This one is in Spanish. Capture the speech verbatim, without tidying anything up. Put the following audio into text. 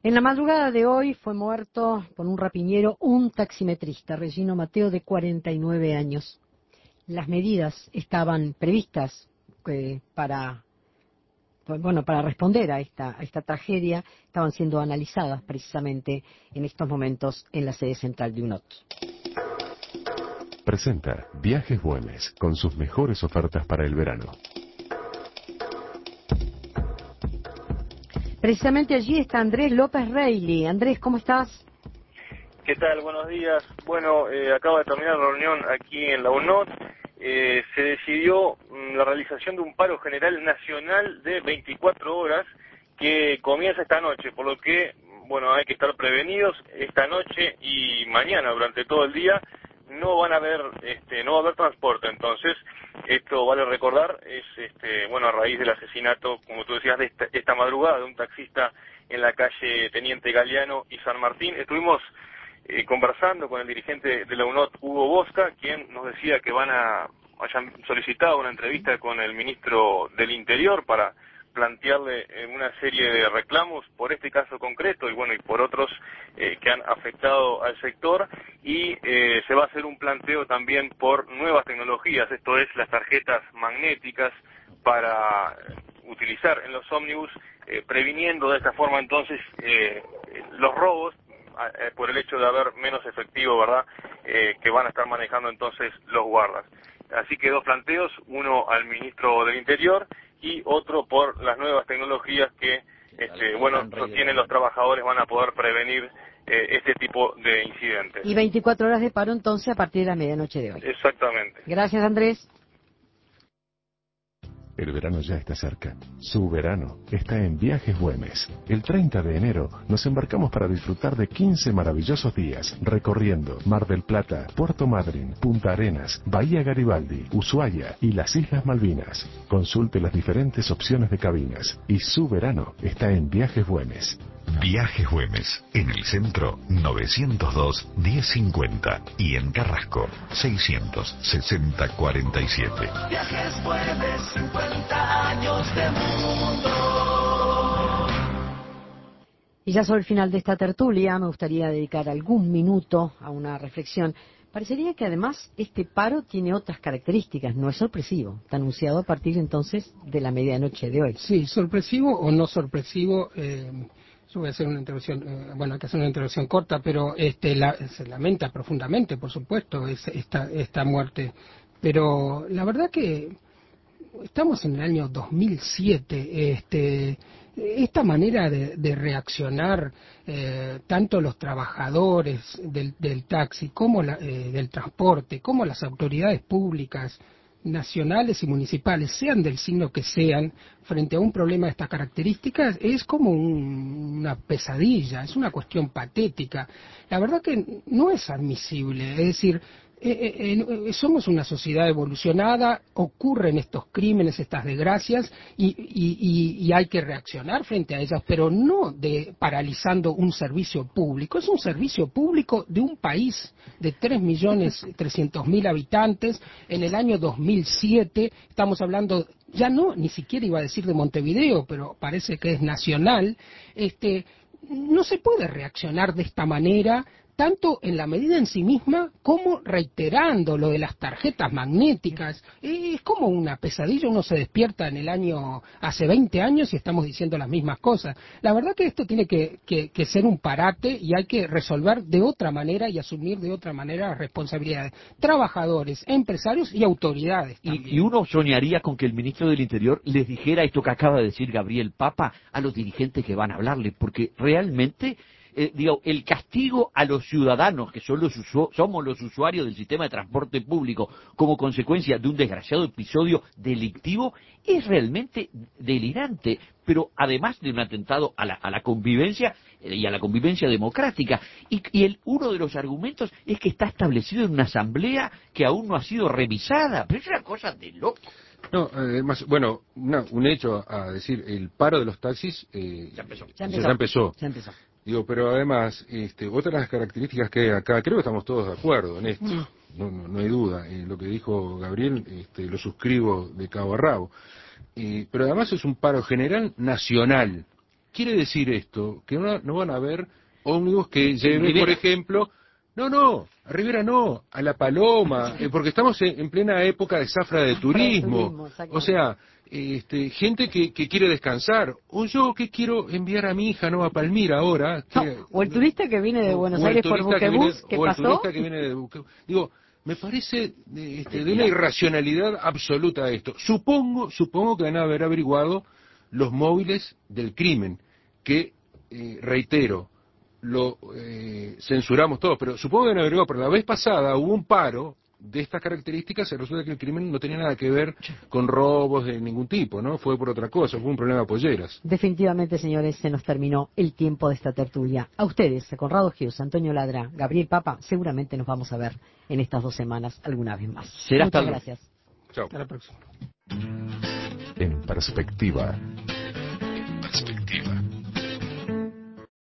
En la madrugada de hoy fue muerto por un rapiñero un taximetrista, Regino Mateo, de cuarenta y nueve años. Las medidas estaban previstas eh, para, bueno, para responder a esta, a esta tragedia, estaban siendo analizadas precisamente en estos momentos en la sede central de U N O T. Presenta Viajes Güemes con sus mejores ofertas para el verano. Precisamente allí está Andrés López Reilly. Andrés, ¿cómo estás? ¿Qué tal? Buenos días. Bueno, eh, acaba de terminar la reunión aquí en la U N O T. Eh, se decidió mm, la realización de un paro general nacional de veinticuatro horas que comienza esta noche, por lo que, bueno, hay que estar prevenidos. Esta noche y mañana, durante todo el día, no van a haber, este, no va a haber transporte. Entonces, esto vale recordar, es, este, bueno, a raíz del asesinato, como tú decías, de esta, esta madrugada de un taxista en la calle Teniente Galeano y San Martín. Estuvimos eh, conversando con el dirigente de la U N O T, Hugo Bosca, quien nos decía que van a, hayan solicitado una entrevista con el ministro del Interior para plantearle una serie de reclamos por este caso concreto y bueno y por otros eh, que han afectado al sector, y eh, se va a hacer un planteo también por nuevas tecnologías, esto es las tarjetas magnéticas para utilizar en los ómnibus, eh, previniendo de esta forma entonces eh, los robos eh, por el hecho de haber menos efectivo, ¿verdad?, eh, que van a estar manejando entonces los guardas. Así que dos planteos, uno al ministro del Interior y otro por las nuevas tecnologías que, este, bueno, sostienen los trabajadores, van a poder prevenir eh, este tipo de incidentes. Y veinticuatro horas de paro entonces a partir de la medianoche de hoy. Exactamente. Gracias, Andrés. El verano ya está cerca. Su verano está en Viajes Güemes. El treinta de enero nos embarcamos para disfrutar de quince maravillosos días recorriendo Mar del Plata, Puerto Madryn, Punta Arenas, Bahía Garibaldi, Ushuaia y las Islas Malvinas. Consulte las diferentes opciones de cabinas y su verano está en Viajes Güemes. Viajes Güemes, en el centro novecientos dos, diez cincuenta y en Carrasco seiscientos sesenta, cuarenta y siete. Viajes Güemes, cincuenta años de mundo. Y ya sobre el final de esta tertulia me gustaría dedicar algún minuto a una reflexión. Parecería que además este paro tiene otras características, no es sorpresivo, está anunciado a partir entonces de la medianoche de hoy. Sí, sorpresivo o no sorpresivo. Eh... Yo voy a hacer una intervención, eh, bueno, hay que hacer una intervención corta, pero este, la, se lamenta profundamente, por supuesto, es, esta, esta muerte. Pero la verdad que estamos en el año dos mil siete, este, esta manera de, de reaccionar, eh, tanto los trabajadores del, del taxi, como la, eh, del transporte, como las autoridades públicas, nacionales y municipales, sean del signo que sean, frente a un problema de estas características, es como un, una pesadilla, es una cuestión patética. La verdad que no es admisible, es decir, eh, eh, somos una sociedad evolucionada, ocurren estos crímenes, estas desgracias, y, y, y, y hay que reaccionar frente a ellas, pero no de paralizando un servicio público. Es un servicio público de un país de tres millones trescientos mil habitantes. En el año dos mil siete, estamos hablando, ya no, ni siquiera iba a decir de Montevideo, pero parece que es nacional. Este, no se puede reaccionar de esta manera, tanto en la medida en sí misma como reiterando lo de las tarjetas magnéticas. Es como una pesadilla, uno se despierta en el año, hace veinte años y estamos diciendo las mismas cosas. La verdad que esto tiene que, que, que ser un parate y hay que resolver de otra manera y asumir de otra manera las responsabilidades. Trabajadores, empresarios y autoridades también. Y, y uno soñaría con que el ministro del Interior les dijera esto que acaba de decir Gabriel Papa a los dirigentes que van a hablarle, porque realmente... Eh, digo, el castigo a los ciudadanos, que son los usu- somos los usuarios del sistema de transporte público, como consecuencia de un desgraciado episodio delictivo, es realmente delirante, pero además de un atentado a la, a la convivencia eh, y a la convivencia democrática. Y, y el, uno de los argumentos es que está establecido en una asamblea que aún no ha sido revisada, pero es una cosa de loco. No, además, bueno, una, un hecho a decir, el paro de los taxis eh, Ya empezó. Ya ya empezó. empezó. Ya empezó. Digo, pero además, este, otra de las características que hay acá, creo que estamos todos de acuerdo en esto, no, no, no hay duda, eh, lo que dijo Gabriel, este, lo suscribo de cabo a rabo, eh, pero además es un paro general nacional, quiere decir esto? Que no, no van a haber ómnibus que lleven, Rivera. por ejemplo, no, no, a Rivera no, a La Paloma, eh, porque estamos en, en plena época de zafra de turismo. turismo, O sea, este, gente que, que quiere descansar, o yo que quiero enviar a mi hija, no a Palmira ahora. Que, No, o el turista que viene de o- Buenos o el Aires por turista que viene- buquebús, ¿qué o el pasó? turista que viene de buque- Digo, me parece eh, este, de una irracionalidad absoluta esto. Supongo, supongo que van a haber averiguado los móviles del crimen, que, eh, reitero, lo eh, censuramos todos, pero supongo que han averiguado, pero la vez pasada hubo un paro de estas características y resulta que el crimen no tenía nada que ver con robos de ningún tipo, ¿no? Fue por otra cosa, fue un problema de polleras. Definitivamente, señores, se nos terminó el tiempo de esta tertulia. A ustedes, a Conrado Hughes, Antonio Ladra, Gabriel Papa, seguramente nos vamos a ver en estas dos semanas alguna vez más. Será hasta Muchas luego. gracias. Chao. Hasta la próxima. En perspectiva. Perspectiva.